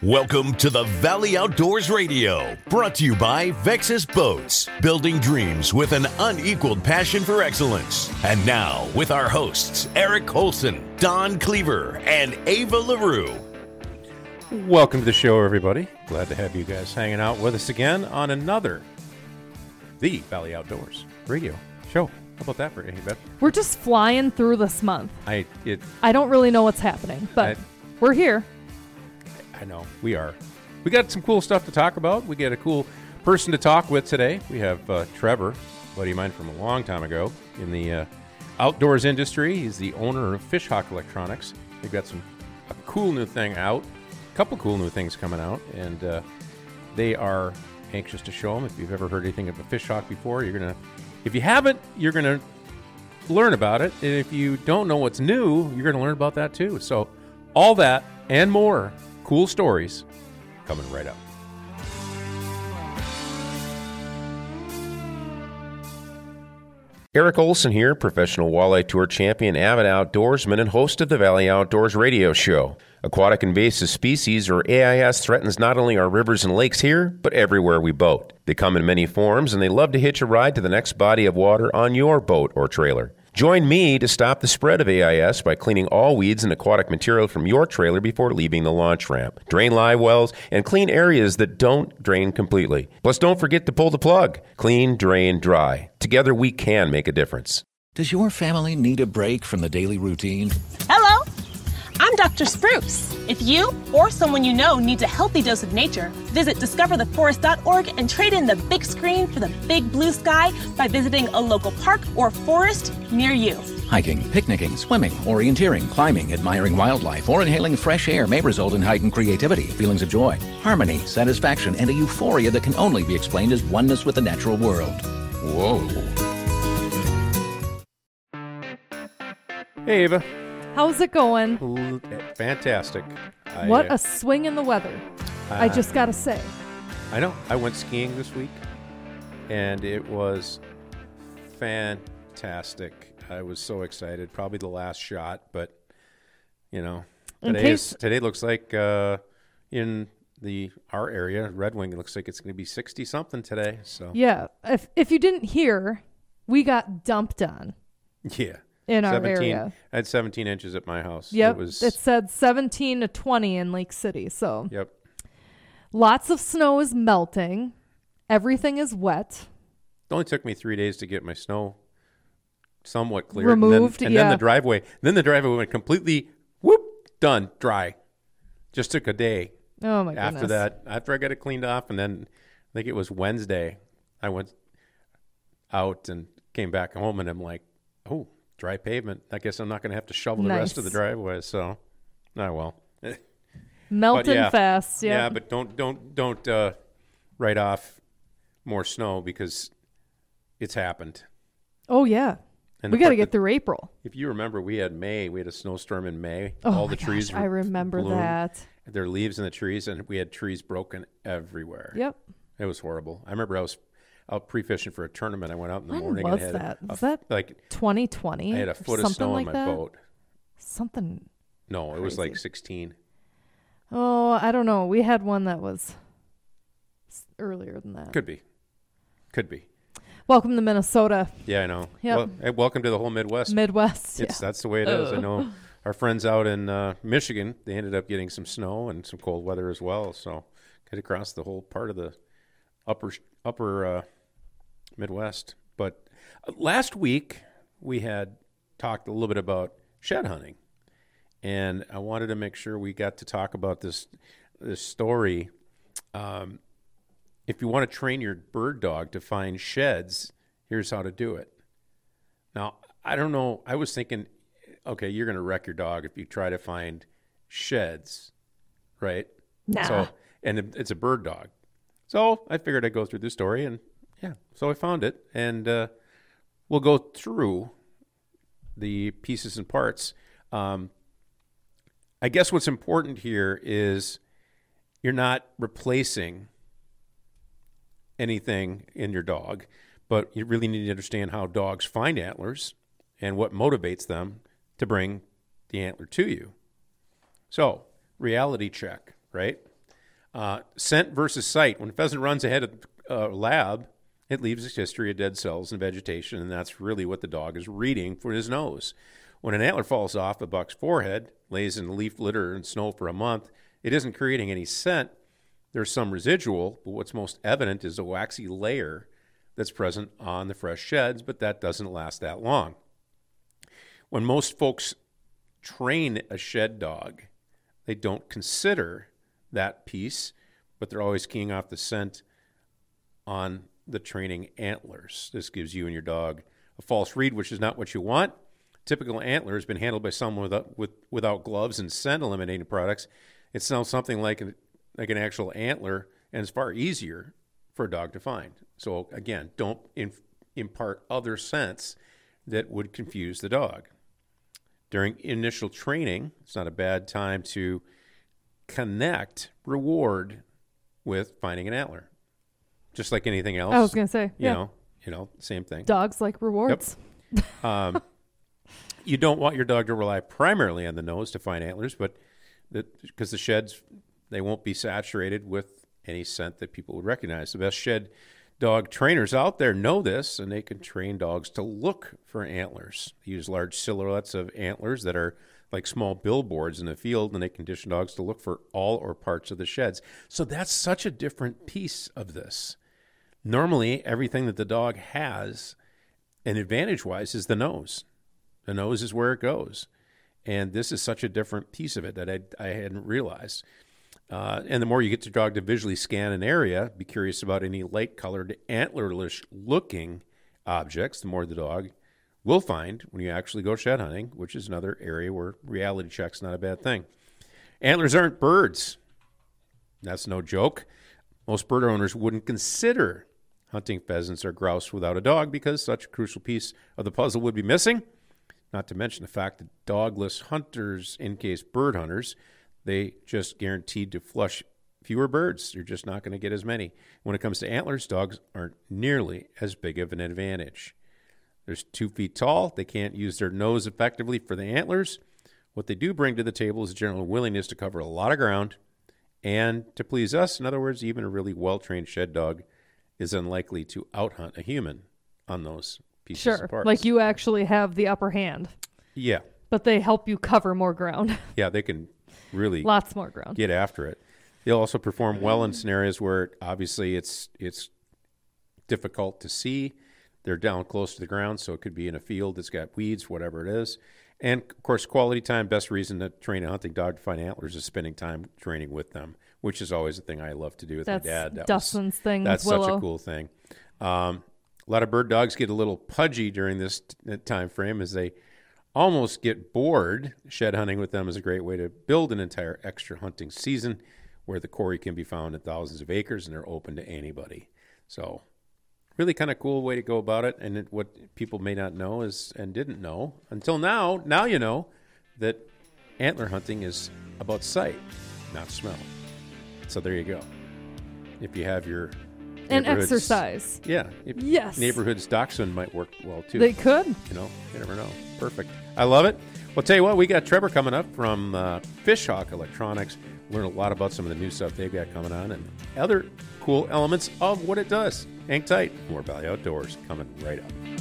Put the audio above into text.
Welcome to the Valley Outdoors Radio, brought to you by Vexus Boats, building dreams with an unequaled passion for excellence. And now, with our hosts, Eric Holson, Don Cleaver, and Ava LaRue. Welcome to the show, everybody. Glad to have you guys hanging out with us again on another The Valley Outdoors Radio show. How about that for Ava? We're just flying through this month. I don't really know what's happening, but we're here. I know, we are. We got some cool stuff to talk about. We got a cool person to talk with today. We have Trevor, a buddy of mine from a long time ago in the outdoors industry. He's the owner of Fishhawk Electronics. They've got a cool new thing out, a couple cool new things coming out, and they are anxious to show them. If you've ever heard anything of a Fishhawk before, if you haven't, you're gonna learn about it. And if you don't know what's new, you're gonna learn about that too. So all that and more cool stories coming right up. Eric Olson here, professional walleye tour champion, avid outdoorsman, and host of the Valley Outdoors Radio Show. Aquatic invasive species, or AIS, threatens not only our rivers and lakes here, but everywhere we boat. They come in many forms, and they love to hitch a ride to the next body of water on your boat or trailer. Join me to stop the spread of AIS by cleaning all weeds and aquatic material from your trailer before leaving the launch ramp. Drain live wells and clean areas that don't drain completely. Plus, don't forget to pull the plug. Clean, drain, dry. Together, we can make a difference. Does your family need a break from the daily routine? Hello, I'm Dr. Spruce. If you or someone you know needs a healthy dose of nature, visit discovertheforest.org and trade in the big screen for the big blue sky by visiting a local park or forest near you. Hiking, picnicking, swimming, orienteering, climbing, admiring wildlife, or inhaling fresh air may result in heightened creativity, feelings of joy, harmony, satisfaction, and a euphoria that can only be explained as oneness with the natural world. Whoa. Hey, Ava. How's it going? Fantastic. What a swing in the weather. I just got to say. I know. I went skiing this week, and it was fantastic. I was so excited. Probably the last shot, but, today looks like in our area, Red Wing, it looks like it's going to be 60-something today. So yeah. If you didn't hear, we got dumped on. Yeah. In our area. I had 17 inches at my house. Yep. It said 17 to 20 in Lake City. So yep. Lots of snow is melting. Everything is wet. It only took me 3 days to get my snow somewhat cleared. Removed, and then the driveway went completely, done, dry. Just took a day. Oh, my goodness. After that, after I got it cleaned off, and then I think it was Wednesday, I went out and came back home, and I'm like, oh, dry pavement. I guess I'm not going to have to shovel the rest of the driveway. So, well. Melting fast. Yeah, but don't write off more snow because it's happened. Oh yeah, and we got to get through April. If you remember, we had a snowstorm in May. Oh, all the trees. I remember that. There were leaves in the trees, and we had trees broken everywhere. Yep. It was horrible. I remember I was out pre-fishing for a tournament. I went out in the morning. When was and that? Was that like 2020? I had a foot of snow on my boat. Something. No, it crazy. was like 16. Oh, I don't know. We had one that was earlier than that. Could be. Welcome to Minnesota. Yeah, I know. Yep. Well, hey, welcome to the whole Midwest. That's the way it is. I know our friends out in Michigan, they ended up getting some snow and some cold weather as well. So got across the whole part of the upper Midwest. But last week we had talked a little bit about shed hunting, and I wanted to make sure we got to talk about this story. If you want to train your bird dog to find sheds, here's how to do it. Now, I don't know. I was thinking, okay, you're going to wreck your dog if you try to find sheds, right? Nah. And it's a bird dog. So I figured I'd go through the story, and so I found it, and we'll go through the pieces and parts. I guess what's important here is you're not replacing anything in your dog, but you really need to understand how dogs find antlers and what motivates them to bring the antler to you. So, reality check, right? Scent versus sight. When a pheasant runs ahead of a lab, it leaves its history of dead cells and vegetation, and that's really what the dog is reading for his nose. When an antler falls off a buck's forehead, lays in leaf litter and snow for a month, it isn't creating any scent. There's some residual, but what's most evident is a waxy layer that's present on the fresh sheds, but that doesn't last that long. When most folks train a shed dog, they don't consider that piece, but they're always keying off the scent on the training antlers. This gives you and your dog a false read, which is not what you want. Typical antler has been handled by someone without gloves and scent eliminating products. It sounds something like an actual antler, and it's far easier for a dog to find. So again, don't impart other scents that would confuse the dog. During initial training, it's not a bad time to connect reward with finding an antler. Just like anything else. I was going to say, you know, same thing. Dogs like rewards. Yep. You don't want your dog to rely primarily on the nose to find antlers, but because the sheds, they won't be saturated with any scent that people would recognize. The best shed dog trainers out there know this, and they can train dogs to look for antlers. They use large silhouettes of antlers that are like small billboards in the field, and they condition dogs to look for all or parts of the sheds. So that's such a different piece of this. Normally, everything that the dog has, and advantage-wise, is the nose. The nose is where it goes. And this is such a different piece of it that I hadn't realized. And the more you get your dog to visually scan an area, be curious about any light-colored, antlerless-looking objects, the more the dog will find when you actually go shed hunting, which is another area where reality check's not a bad thing. Antlers aren't birds. That's no joke. Most bird owners wouldn't consider hunting pheasants or grouse without a dog because such a crucial piece of the puzzle would be missing. Not to mention the fact that dogless hunters, in case bird hunters, they just guaranteed to flush fewer birds. You're just not going to get as many. When it comes to antlers, dogs aren't nearly as big of an advantage. They're 2 feet tall. They can't use their nose effectively for the antlers. What they do bring to the table is a general willingness to cover a lot of ground and to please us. In other words, even a really well-trained shed dog is unlikely to out-hunt a human on those pieces of parts. Like you actually have the upper hand. Yeah. But they help you cover more ground. Yeah, they can really lots more ground. Get after it. They'll also perform well in scenarios where obviously it's difficult to see. They're down close to the ground, so it could be in a field that's got weeds, whatever it is. And, of course, quality time, best reason to train a hunting dog to find antlers is spending time training with them, which is always a thing I love to do with my dad. That's Dustin's thing That's with Willow. Such a cool thing. A lot of bird dogs get a little pudgy during this time frame as they almost get bored. Shed hunting with them is a great way to build an entire extra hunting season where the quarry can be found in thousands of acres and they're open to anybody. So really kind of cool way to go about it. And what people may not know is, and didn't know until now you know that antler hunting is about sight, not smell. So there you go. If you have your and exercise. Yeah. Yes. Neighborhood's dachshund might work well too. They could. You know, you never know. Perfect. I love it. Well, tell you what, we got Trevor coming up from Fishhawk Electronics. Learn a lot about some of the new stuff they've got coming on and other cool elements of what it does. Hang tight. More Valley Outdoors coming right up.